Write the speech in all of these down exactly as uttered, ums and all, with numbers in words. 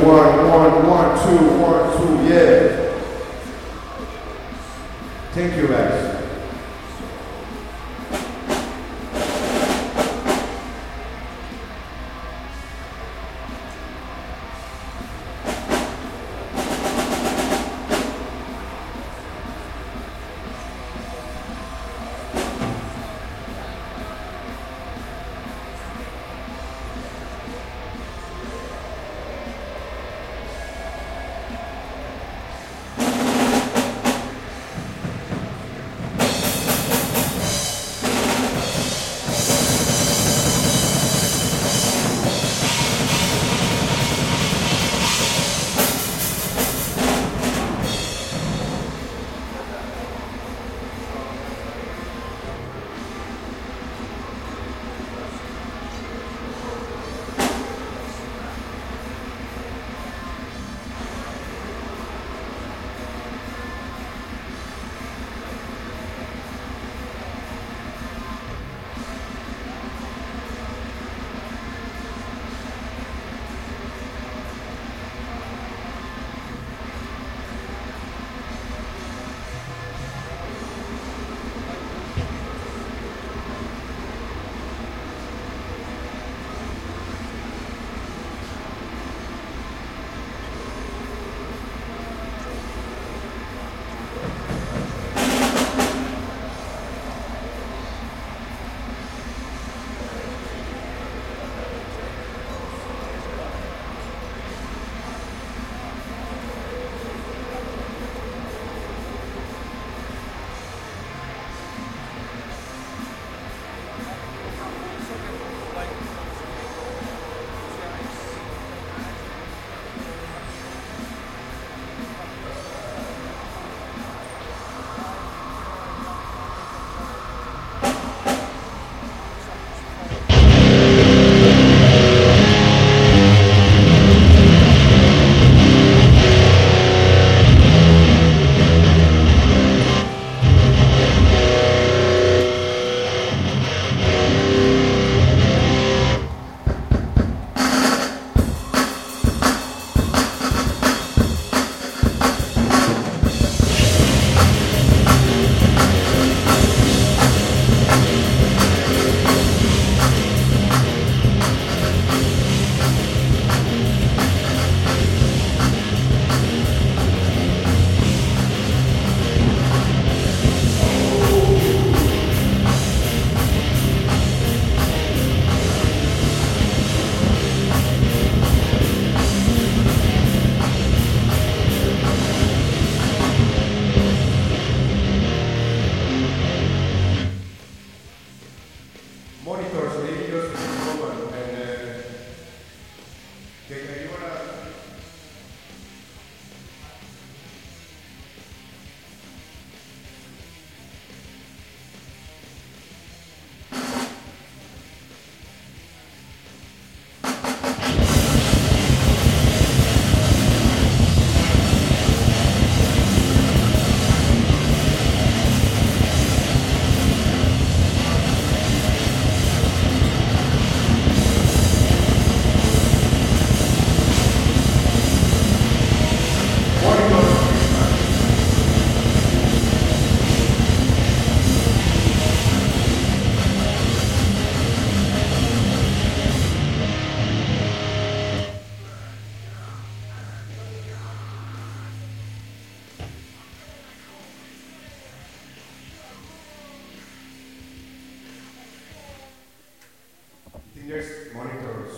one, one, one, two, one, two, yeah. Thank you guys. There's monitors.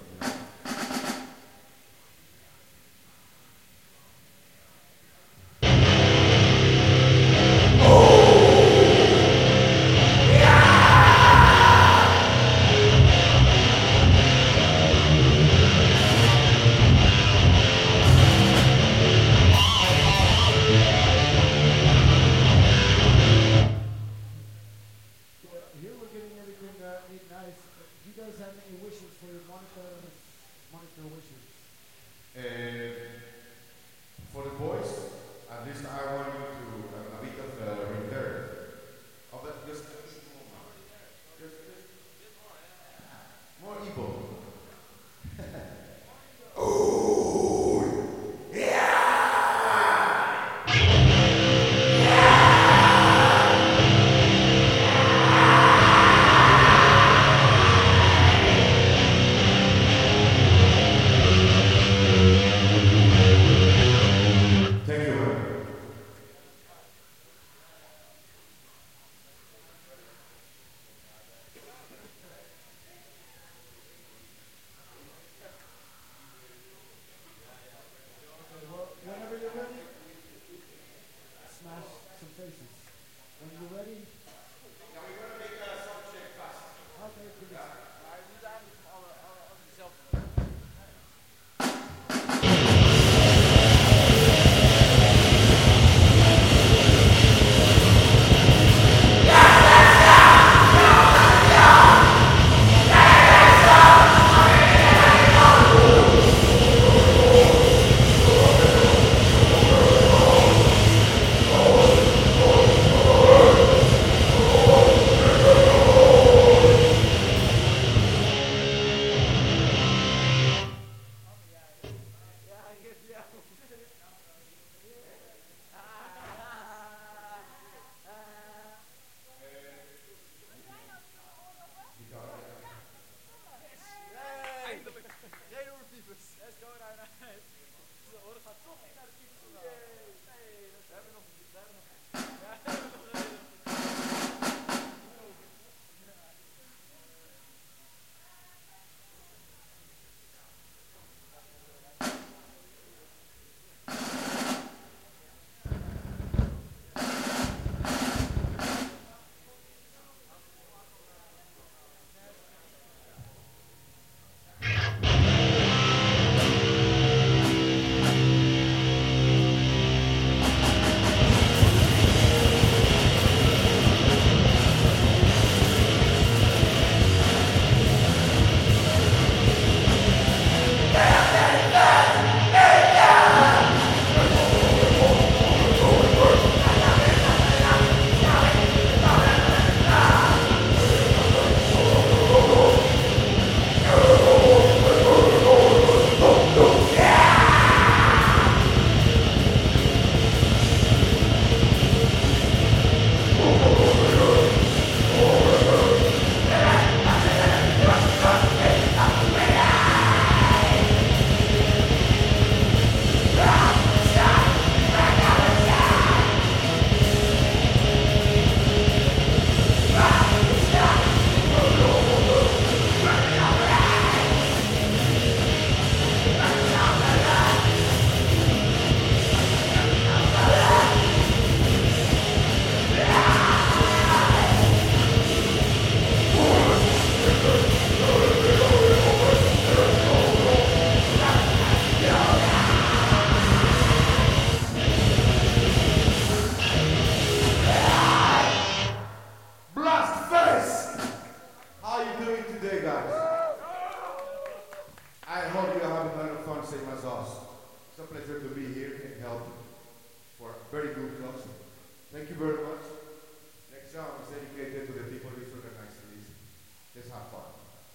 Here we're getting everything uh, made nice. Do you guys have any wishes for your monitor, monitor wishes? Uh, for the boys, at least I want you to uh, a bit of uh, reverb. Oh, but just, just, just more Igbo. Oh. very good concert. Thank you very much. Next song is dedicated to the people who organize this. Let's have fun.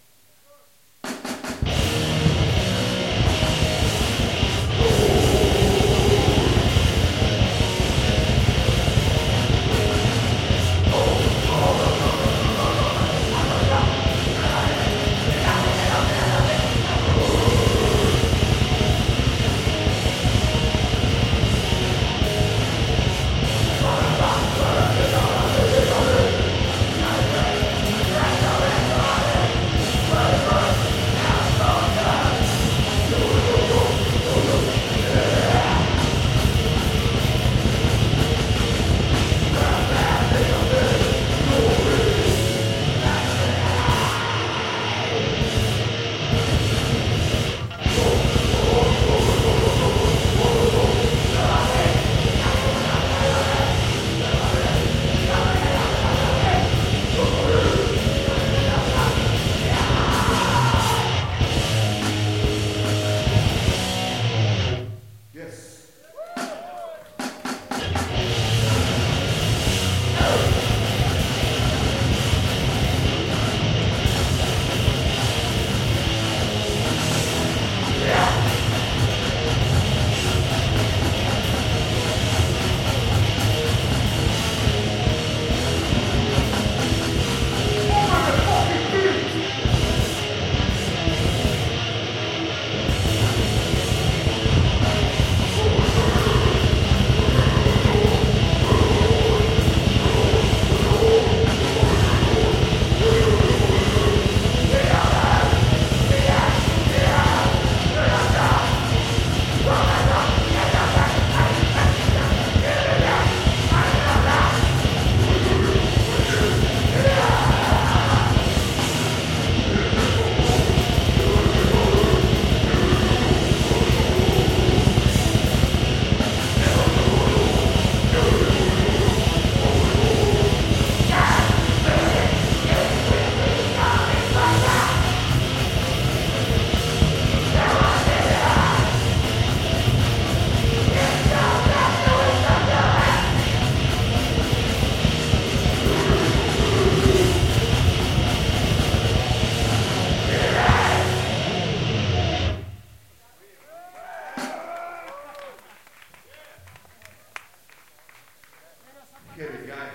Get it, guys.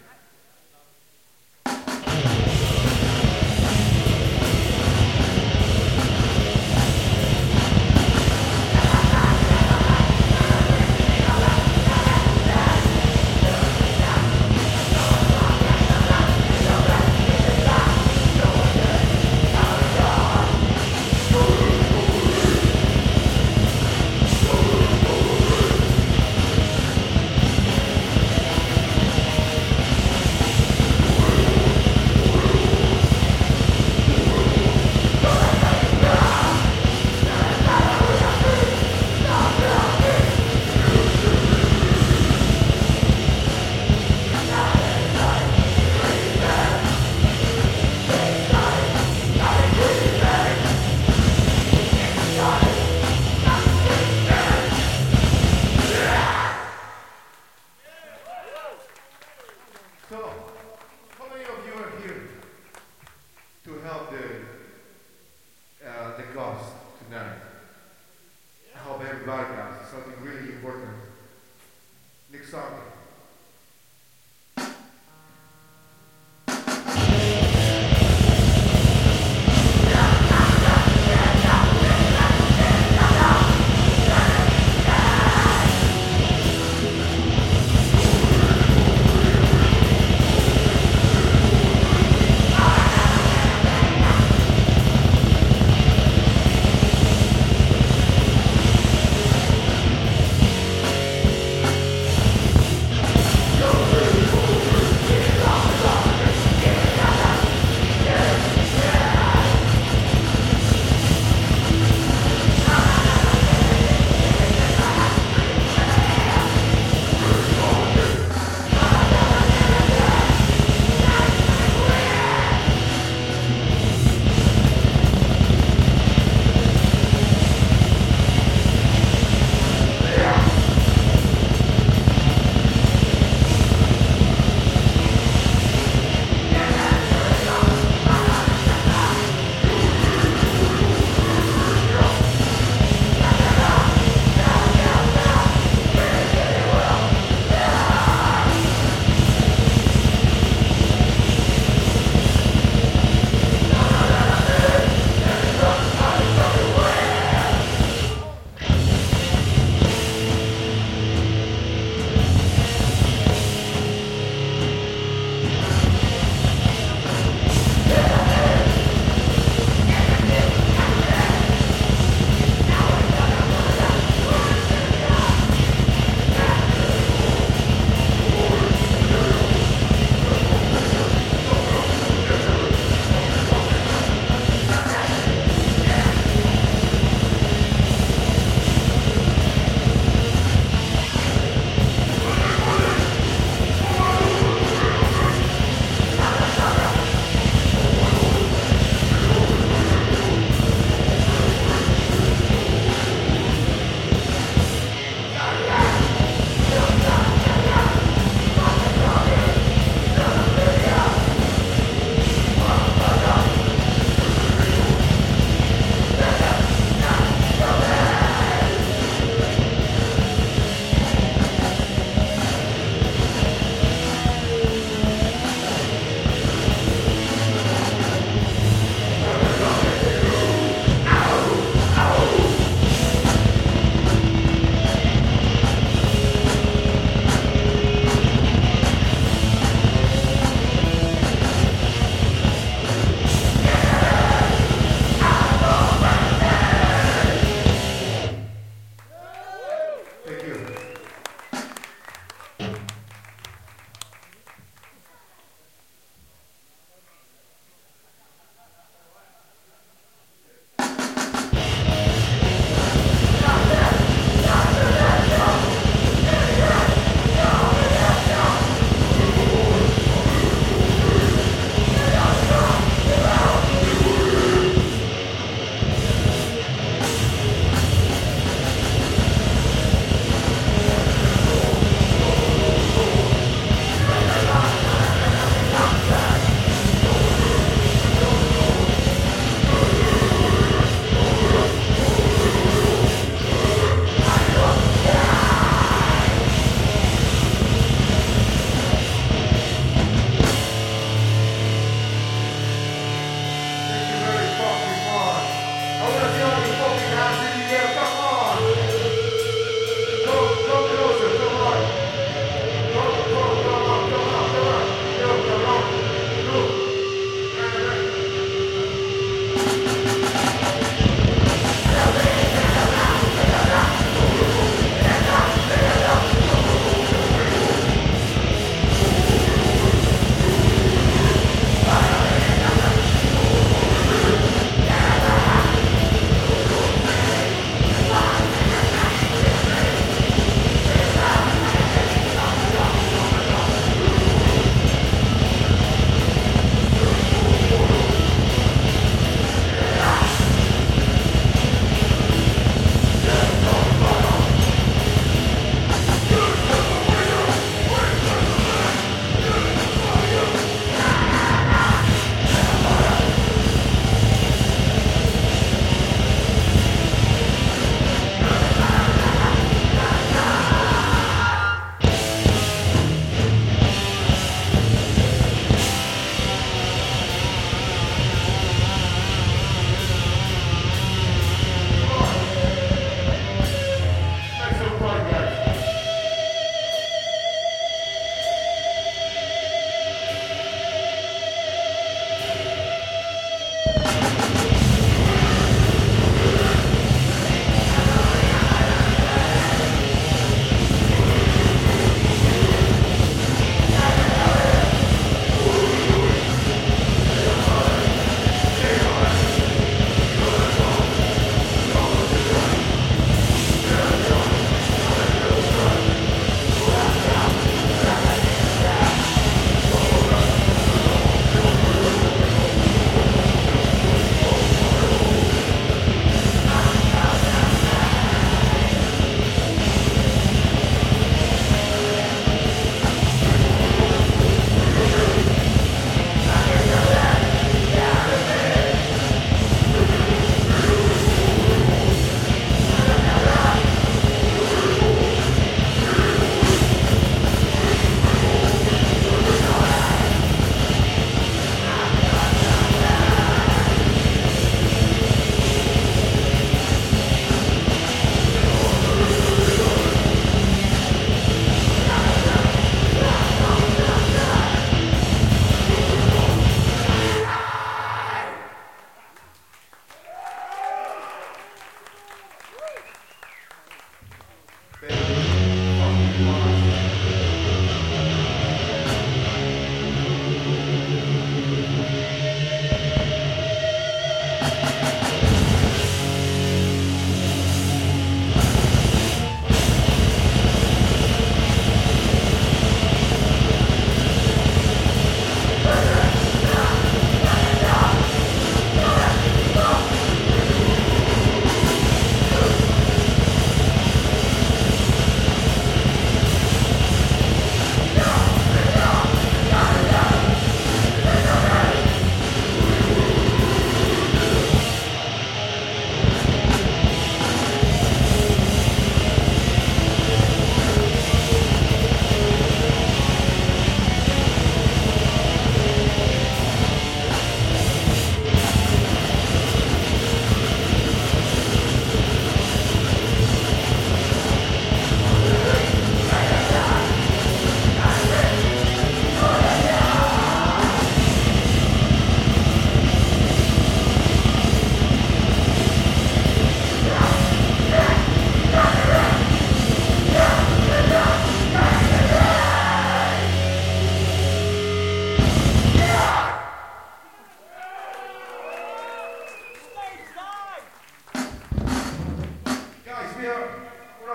So, how many of you are here to help the uh, the cause tonight? I hope everybody does. Something really important. Next song.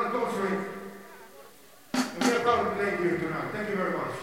Not concentrate. And we are proud to play here tonight. Thank you very much.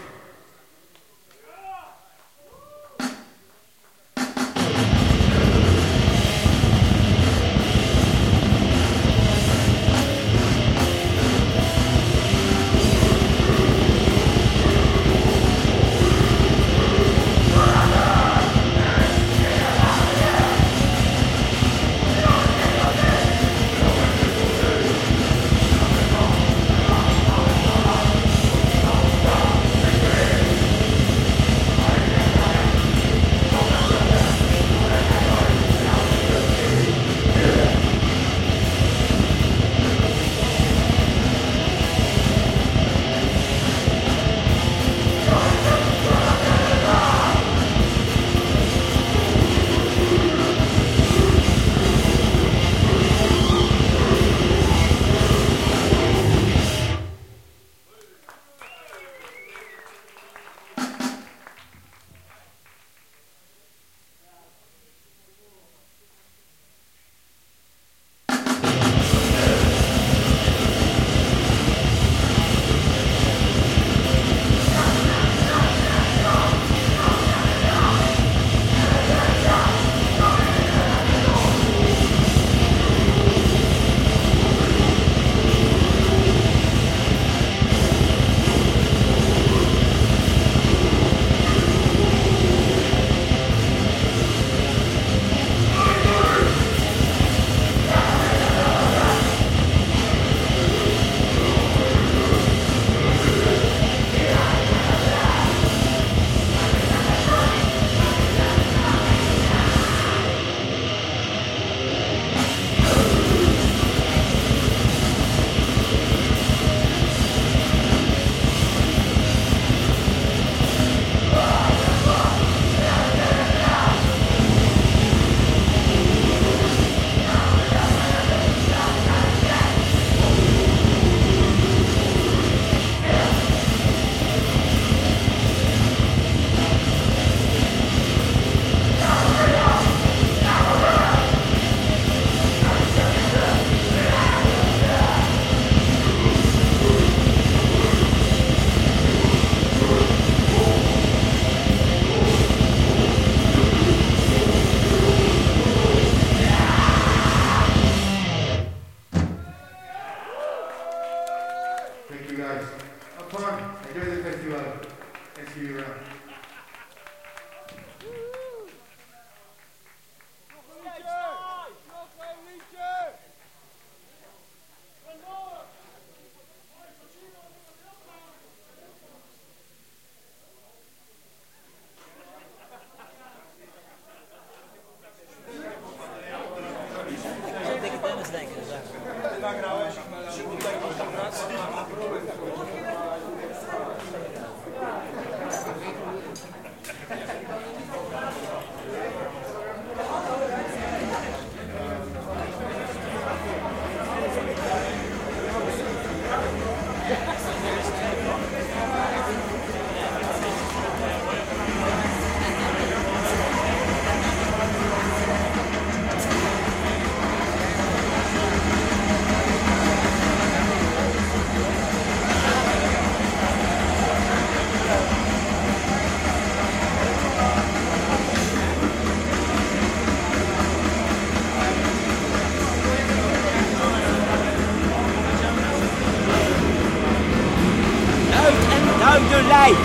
Duidelijk!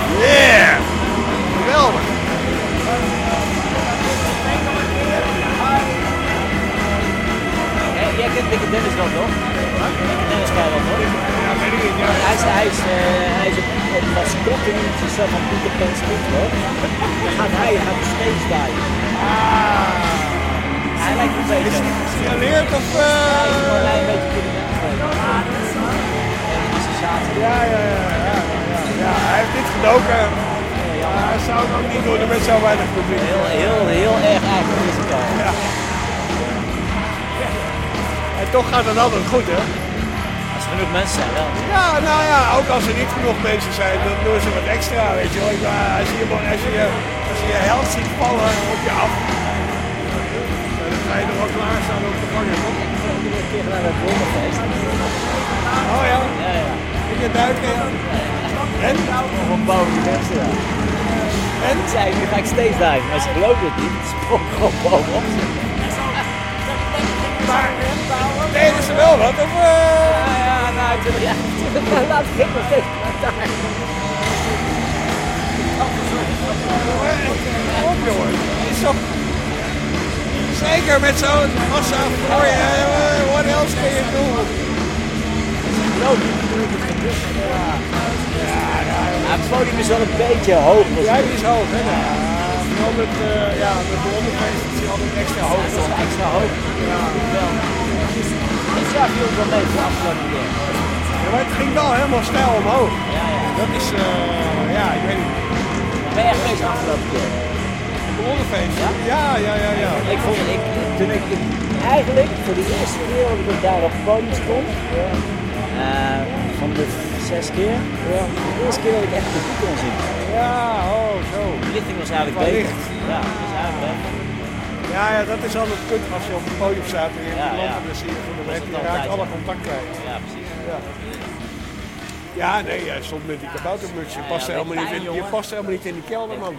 Yeah! Geweldig! Hey, jij kent Dikke Dennis wel, toch? Dikke Dennis ken je wel, toch? Ja, weet ik niet. Ja. Hij is, hij is, uh, hij is op een mascotte niet van Peter Pan Smith, hoor. Dan gaat hij, hij gaat de steeds bij. Ah! Hij lijkt een beetje. Is hij geleerd of... Uh... Hij lijkt een beetje Peter Pan Smith. Ja, ja, ja, ja, ja, ja. Hij heeft dit gedoken. Ja, hij zou het ook niet doen met zo weinig publiek. Heel, heel, heel erg eigen risico. Ja. En toch gaat het altijd goed, hè? Als er genoeg mensen zijn, wel. Ja, nou ja, ook als er niet genoeg mensen zijn, dan doen ze wat extra, weet je wel. Als je, als je, als je je held ziet vallen op je af, dan ga je er wel klaar staan om te vangen, toch? Ik heb een keer gedaan bij het Wolmenfeest. gingen duiken. Ja. En? Nog een boven die mensen, ja. En? Ik zei, nu ga ik steeds duiken, maar ze geloofden het niet. Ze sprongen gewoon bovenop. Maar deden ze wel wat? Of, uh... Ja, ja, nou, ik zeg, ja, laat ik nog steeds daar. Op jongen, is toch... Zeker met zo'n massa voor je, what else can you do? Geloof ik, toen ik het gebeurt. Ja. Ja, ja, ja. Het podium is wel een beetje hoog. Ja, die is hoog, hè? Ja. Vooral met, uh, ja, met de onderfeest is die altijd extra hoog. Dat is extra hoog. Ja, wel. Ik zag je ook wel mee voor afgelopen keer. Ja, maar het ging wel helemaal snel omhoog. Ja, ja. Dat is, uh, ja, ik weet niet. Ben jij geweest de afgelopen keer? De onderfeest? Ja? Ja, ja, ja, ja. Ik vond het, ik, toen ik, ik eigenlijk voor de eerste keer dat ik daar op het podium stond, ja. uh, van de zes keer, ja. De eerste keer dat ik echt de voet kon zien. Ja, oh, zo. De lichting was eigenlijk Qua beter. licht. Ja, dat is eigenlijk beter. Ja, ja, dat is altijd kut als je op het podium staat en je hebt Ja, die lampen, ja. dan zie je van de Dat is weg, het je altijd, raakt alle ja. contact kwijt. Ja, precies. Ja. Ja, nee, jij stond met die kaboutermuts. Je Ja, past ja, helemaal niet pijn, in, je jongen. past helemaal niet in die kelder, man.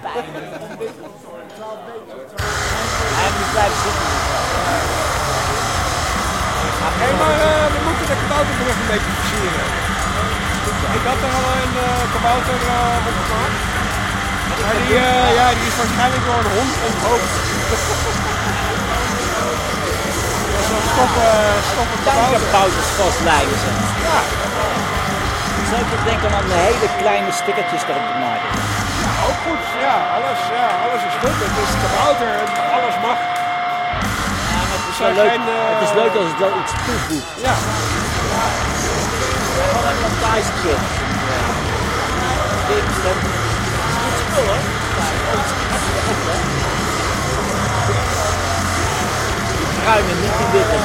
Hij heeft niet blijven zitten. Hé, maar uh, we moeten de kabouterbrug een beetje versieren. Ik had er al een uh, kabouter uh, op gemaakt. Maar die, uh, ja, die is waarschijnlijk door een hond onthoofd. Dat is een stoppen, stoppen kabouter. Tankenbouters vastlijnen ze. Ja. Ik zou ook denken om de hele kleine stickertjes erop te maken. Ja, ook goed. Ja, alles, ja, alles is goed. Het is kabouter, alles mag. Ja, maar het is wel Zijn leuk. geen, uh, Het is leuk als het wel iets toevoegt. Ja. Gewoon een montagekit. Dit is dan goed spul, hoor. Bruine, niet die witte.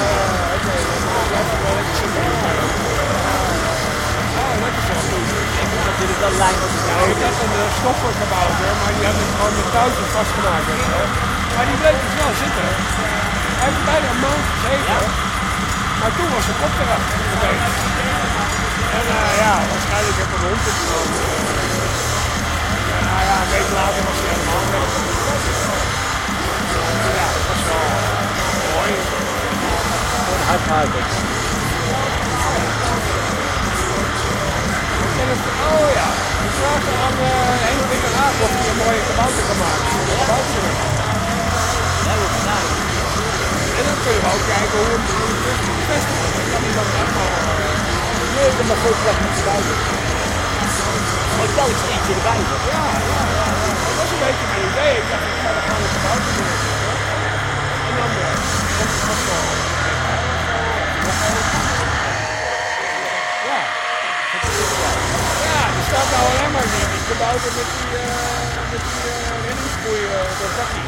Ik moet natuurlijk wel lijn op de Ja, ik had een uh, stofferkabouter, maar die had ik gewoon met touwtjes vastgemaakt. Weet je wel. Maar die bleef dus wel zitten. Hij heeft bijna een maand gezeten. Ja. Maar toen was de kop eraf geweest. En uh, ja, waarschijnlijk heb ik een hond opgenomen. Ja, nou ja, een week later was hij helemaal weg. Ja, dat was wel mooi. uitmaken. Oh ja, we vragen aan uh, Henk Dikker Haag of hij een mooie kabouter kan maken. Kabouter. Ja, dat is gedaan. En dan kunnen we ook kijken hoe het bevestigen. Dat kan niet lang uitmaken. Nee, ik heb maar veel plek met spuiten. Maar ik tel eens eentje erbij. Zeg. Ja, ja, ja, ja. Dat was een beetje mijn idee. Ik dacht, ik ga er gewoon een kabouter doen. En dan uh, komt het vast wel. Ja. Ja, er staat nou alleen maar niet. Die kabouter met die, uh, met die uh, reddingsboei uh, door Bakkie.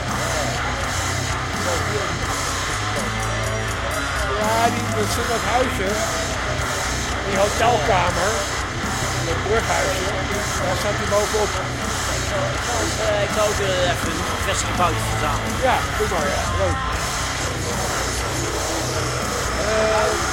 Ja, die, dat zit dat huisje. Die hotelkamer. Het brughuisje. Daar staat hij bovenop. Uh, ik zou ook uh, even een verse kabouter verzamelen. Ja, doe maar, ja. Leuk. Uh,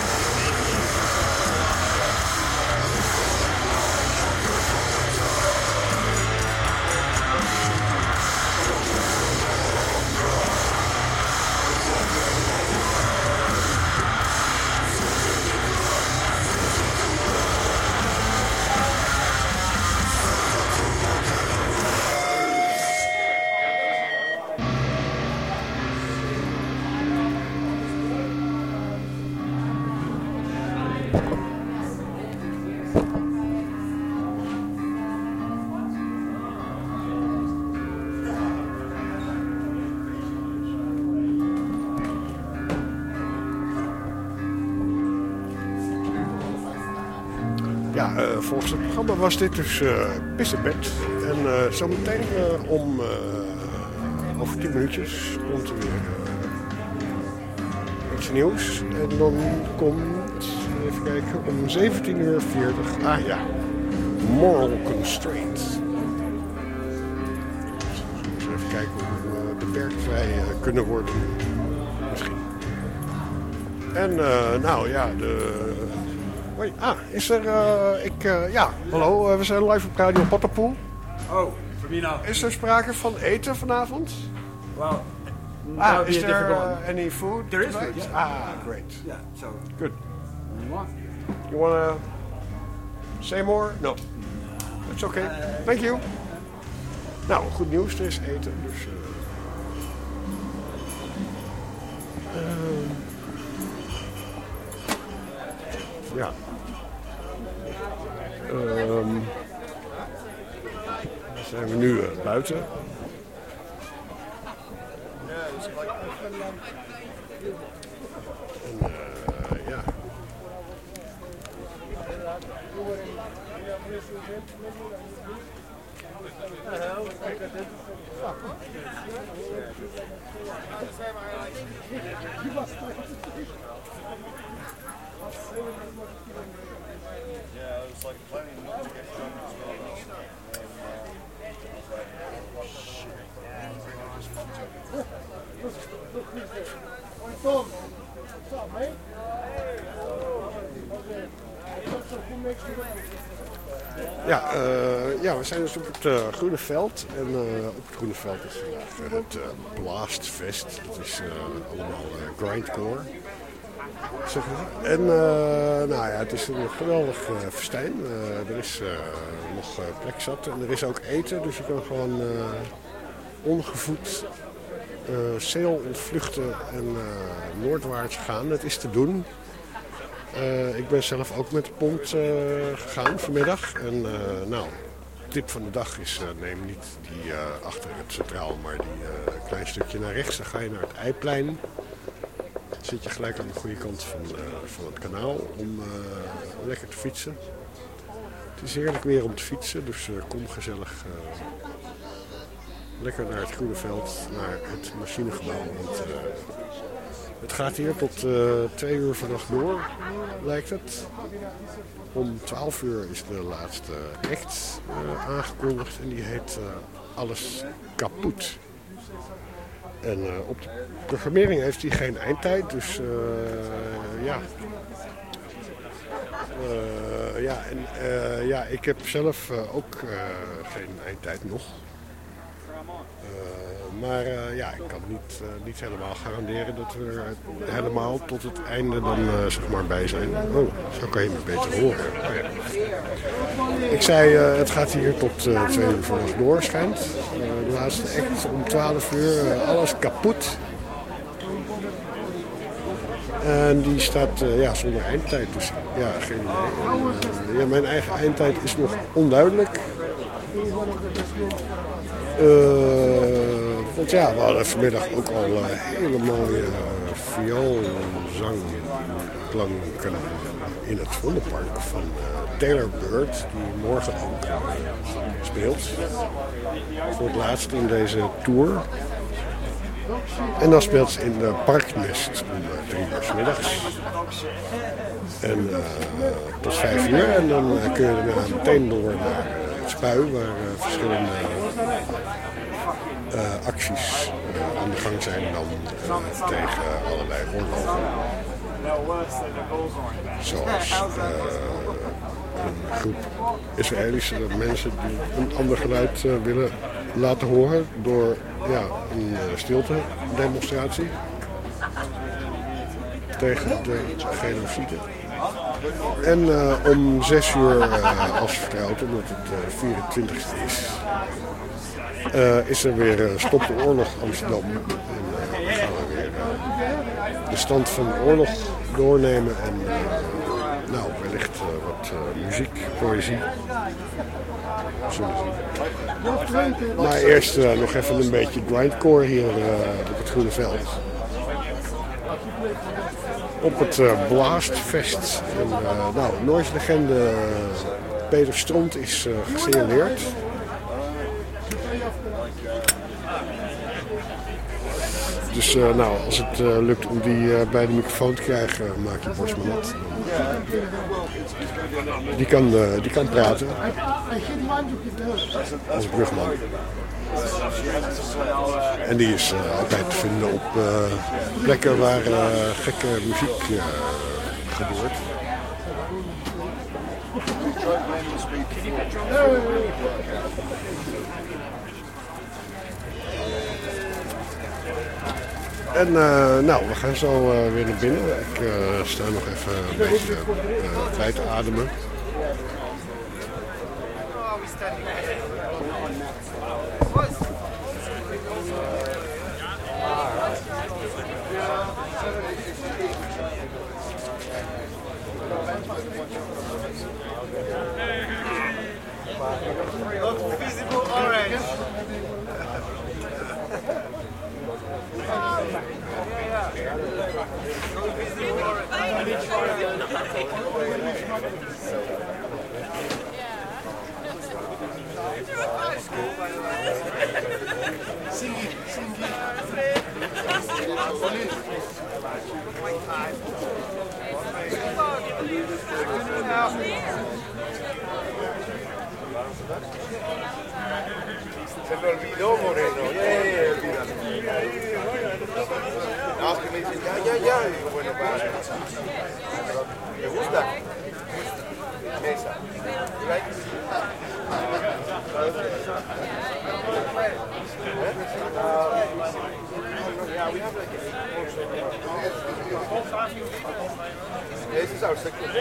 Ja, uh, volgens het programma was dit dus uh, Pissebed. En uh, zometeen uh, om uh, over tien minuutjes komt er weer uh, iets nieuws. En dan komt, even kijken, om zeventien uur veertig, ah ja, Moral Constraint. Dus even kijken hoe uh, beperkt wij uh, kunnen worden. Misschien. En uh, nou ja, de... Hoi. Ah, is er... Uh, ik, uh, ja, hallo. Uh, we zijn live op Radio Pattenpoel. Oh, for me now. Is er sprake van eten vanavond? Well, ah, is there uh, any food There is tonight? food, yeah. Ah, great. Yeah, so... Good. You want? You wanna say more? No. That's okay. Thank you. Nou, goed nieuws. Er is eten, dus... Uh, uh, ja. Um, dan zijn we nu uh, buiten. En uh, ja. Ja, uh, ja, we zijn dus op het uh, Groene Veld. En uh, op het Groene Veld is vandaag uh, het uh, Blastfest. Dat is uh, allemaal uh, grindcore. Zeg maar. En uh, nou ja, het is een geweldig uh, festijn. Uh, er is uh, nog uh, plek zat en er is ook eten. Dus je kan gewoon uh, ongevoed uh, Seel ontvluchten en uh, noordwaarts gaan. Het is te doen. Uh, ik ben zelf ook met de pont uh, gegaan vanmiddag. En uh, nou, tip van de dag is uh, neem niet die uh, achter het centraal, maar die uh, klein stukje naar rechts. Dan ga je naar het Eiplein. Dan zit je gelijk aan de goede kant van, uh, van het kanaal om uh, lekker te fietsen. Het is heerlijk weer om te fietsen, dus uh, kom gezellig uh, lekker naar het Groene Veld, naar het machinegebouw. Want, uh, het gaat hier tot uh, twee uur vannacht door, lijkt het. Om twaalf uur is de laatste act uh, aangekondigd en die heet uh, Alles Kaput. En uh, op de programmering heeft hij geen eindtijd, dus uh, ja. Uh, ja, en uh, ja, ik heb zelf uh, ook uh, geen eindtijd nog. Uh, maar uh, ja, ik kan niet, uh, niet helemaal garanderen dat we er helemaal tot het einde dan uh, zeg maar bij zijn. Oh, zo kan je me beter horen. Oh, ja. Ik zei, uh, het gaat hier tot uh, twee uur vannacht door, schijnt. Uh, de laatste act om twaalf uur, uh, alles kapot. En die staat uh, ja, zonder eindtijd, dus ja, geen idee. Uh, ja, mijn eigen eindtijd is nog onduidelijk. Uh, want ja, we hadden vanmiddag ook al uh, hele mooie uh, vioolzangklanken in het Vondelpark van uh, Taylor Bird, die morgen ook uh, speelt. Voor het laatst in deze tour. En dan speelt ze in de Parknest om uh, drie uur 's middags. En uh, tot vijf uur. En dan uh, kun je daarna meteen door naar uh, het Spui, waar uh, verschillende uh, acties uh, aan de gang zijn dan uh, tegen allerlei oorlogen. Zoals uh, een groep Israëlische mensen die een ander geluid uh, willen laten horen door ja, een uh, stilte demonstratie tegen de genocide. En uh, om zes uur, uh, als vertrouwd, omdat het uh, vierentwintigste is, uh, is er weer uh, Stop de Oorlog Amsterdam. En uh, dan gaan we weer uh, de stand van de oorlog doornemen en uh, nou, wellicht uh, wat uh, muziek, poëzie. Zullen zien. Maar eerst uh, nog even een beetje grindcore hier uh, op het Groene Veld. Op het uh, Blastfest. En, uh, nou, Noise-legende uh, Peter Stront is uh, gesignaleerd. Dus uh, nou, als het uh, lukt om die uh, bij de microfoon te krijgen, uh, maak je borst maar nat. Die kan, uh, die kan praten. Als brugman. En die is uh, altijd te vinden op uh, plekken waar uh, gekke muziek uh, gebeurt. En uh, nou, we gaan zo uh, weer naar binnen. Ik uh, sta nog even een beetje uh, bij te ademen. Not visible orange. Sing it, sing it. Se me olvidó, Moreno. Ya, ya, ya, olvídalo. No, es que me dicen, ya, ya, ya. Y digo, bueno, para. ¿Te gusta? Esa. Right? Yeah, we have like a This is our second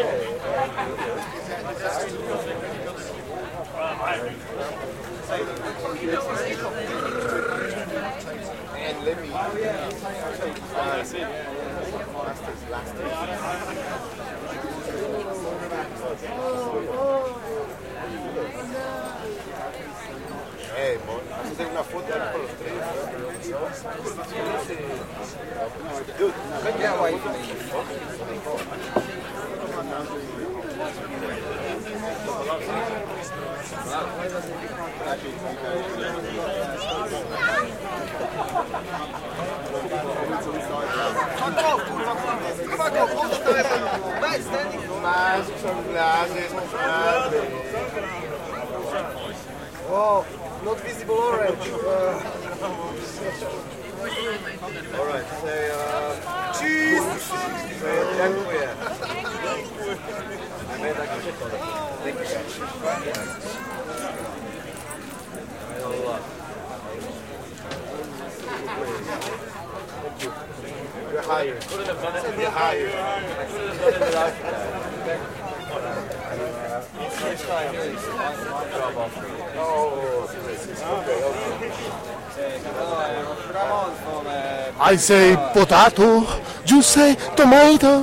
and let me uh, see. Last last Hey, mon, vamos a hacer una foto con los tres. Dude, cut that white. Oh, not visible orange. Uh, all right, say uh, cheese. Say dziękuję. I made like a shit on it. Thank you. You're hired. You're hired. Oh, okay, okay. I say potato, you say tomato.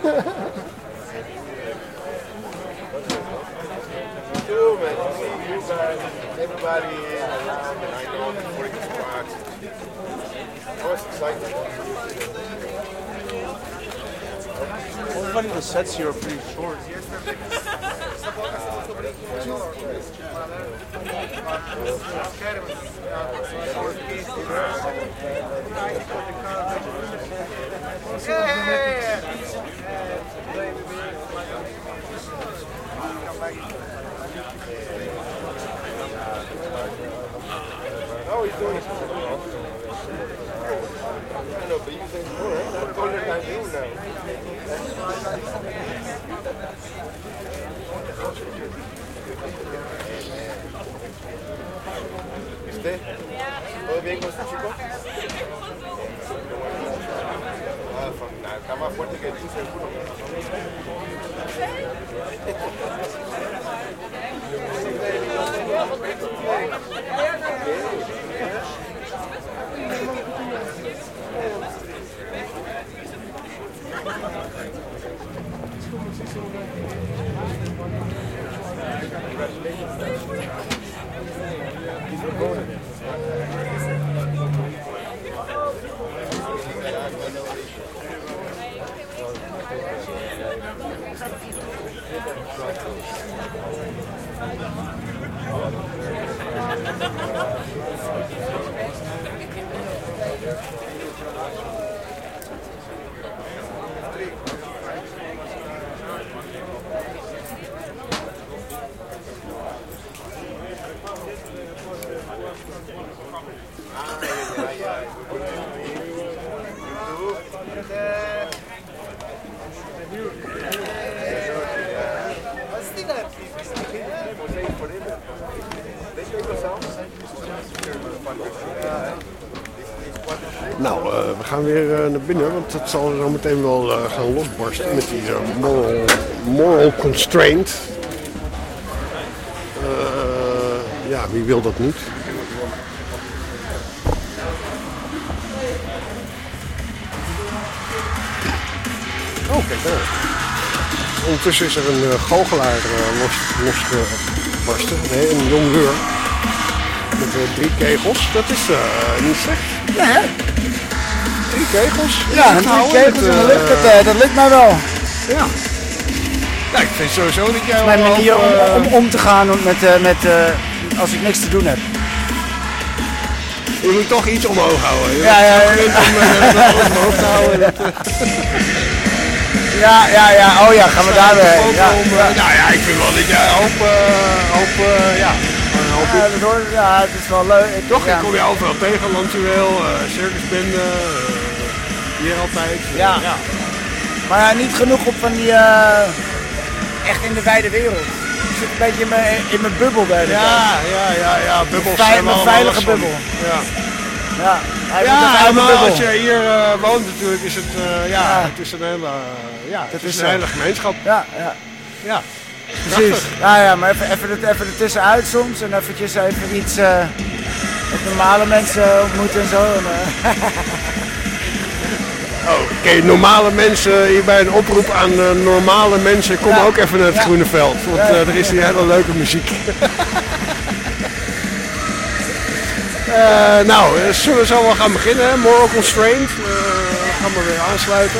Cool, man. To see you guys, everybody around, and I know before it gets boxed. I was excited. Well, funny, the sets here are pretty short. How are you doing? I know, but you think more, right? That's all you're going to do now. ¿Viste? ¿Todo bien con este chico? Ah, está más fuerte que tú, seguro. Nou, uh, we gaan weer uh, naar binnen, want het zal zo meteen wel uh, gaan losbarsten met die uh, moral, moral constraint. Uh, ja, wie wil dat niet? Oh, kijk daar. Ondertussen is er een uh, goochelaar uh, los, losgebarsten. Nee, een jongleur. Met uh, drie kegels. Dat is uh, niet slecht. Ja, hè? Drie kegels. Ja, drie kegels in de lucht, dat, uh, dat lukt mij wel. Ja. Ja, ik vind sowieso dat jij... Mijn manier om, uh, om om te gaan met, uh, met uh, als ik niks te doen heb. Je moet toch iets omhoog houden. Je Ja, ja, ja. bent om uh, alles omhoog te houden. Dat, uh... Ja, ja, ja. Oh ja, gaan we daar weer heen. Ja, om, uh, ja. Nou ja, ik vind wel dat jij hoop... Uh, hoop uh, ja. Een hoop Ja, dat hoort, ja, het is wel leuk. Ik, Toch, ja. ik kom je overal tegen, Lansueel, uh, circusbende, uh, hier altijd. Uh, Ja. ja. Maar ja, niet genoeg op van die, uh, echt in de wijde wereld. Ik zit een beetje in mijn, in mijn bubbel bij de Ja, tijd. ja, ja, ja, bubbels Vei- zijn mijn allemaal veilige last van. bubbel. Ja, Ja, hij ja moet een maar bubbel. als je hier uh, woont natuurlijk is het, uh, ja, Ja. het is een hele, uh, ja, het Dat is is een zo. hele gemeenschap. Ja, ja. Ja, Precies. prachtig. Ja, ja, maar even, even, er- even ertussenuit soms en eventjes even iets uh, met normale mensen ontmoeten en zo. En, uh, Oh, oké, normale mensen, hierbij een oproep aan uh, normale mensen, kom Ja. ook even naar het Ja. Groene Veld, want Ja, ja. uh, er is hier hele leuke muziek. Uh, nou, uh, zullen we zo wel gaan beginnen, hè? Moral Constraint, uh, gaan we weer aansluiten.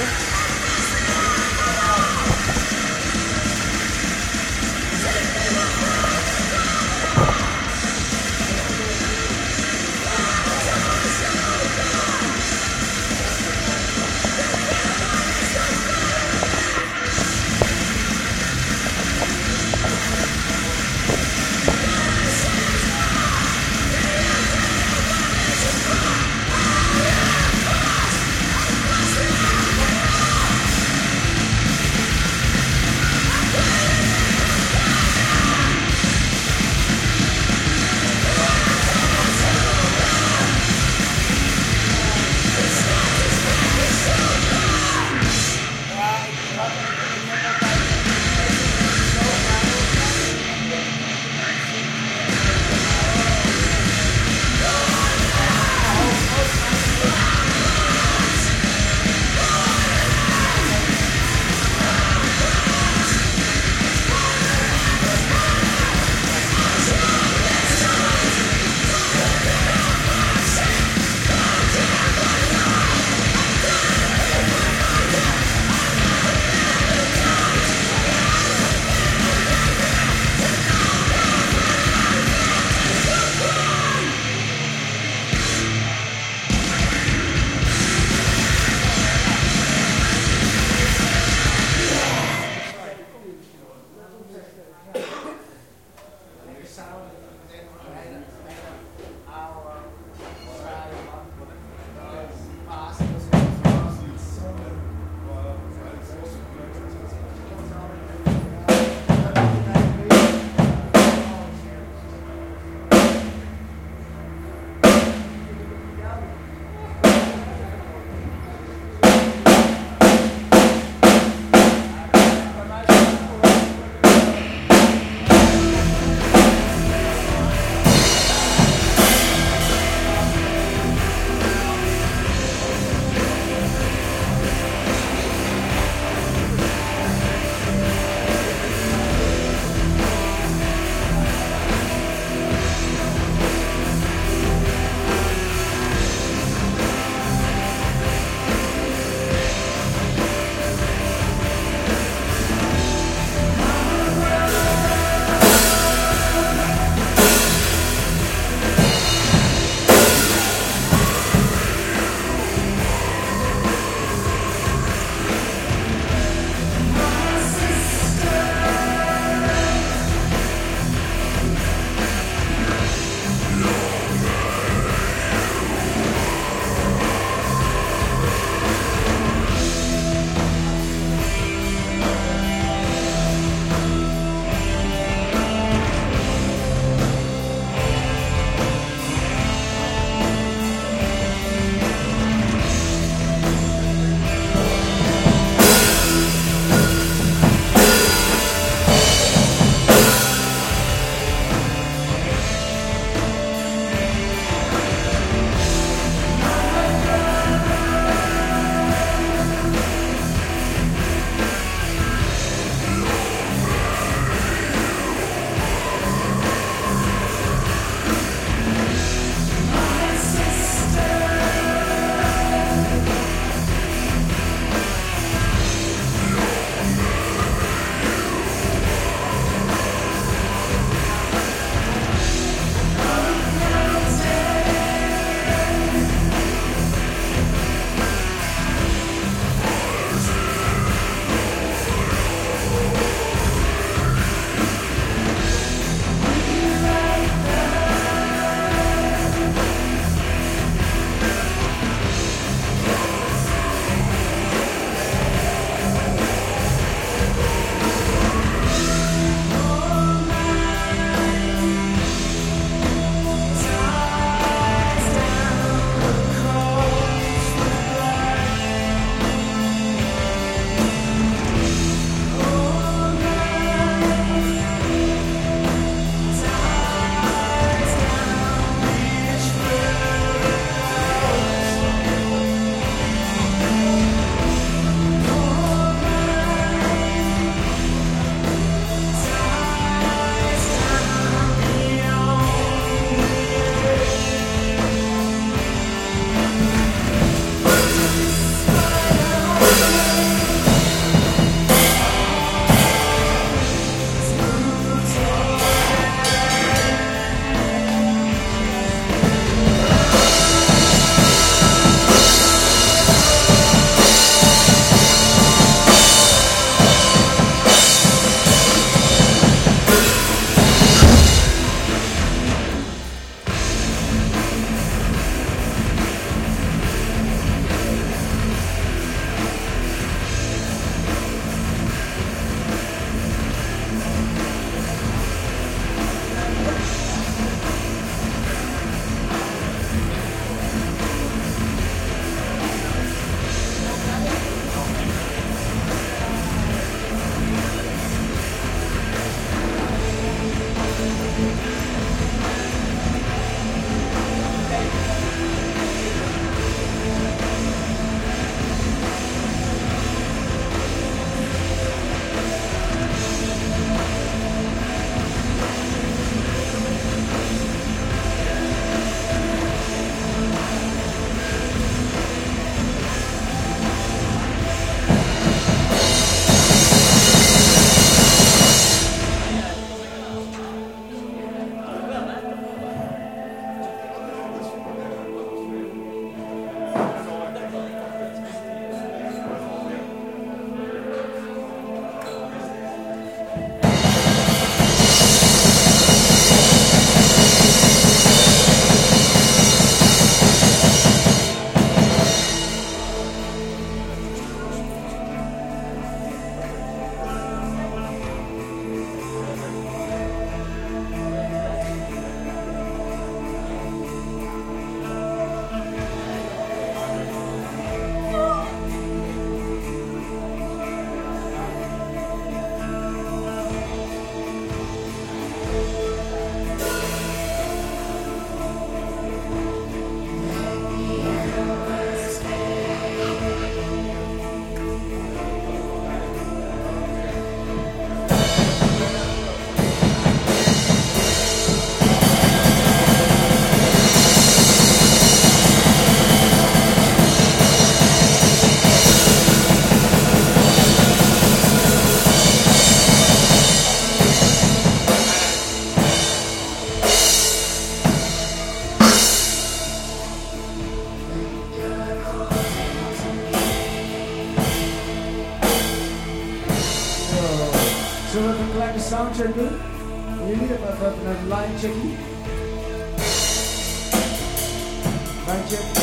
Zullen we even een kleine soundcheck doen? Jullie even, even een line checkie. Line check.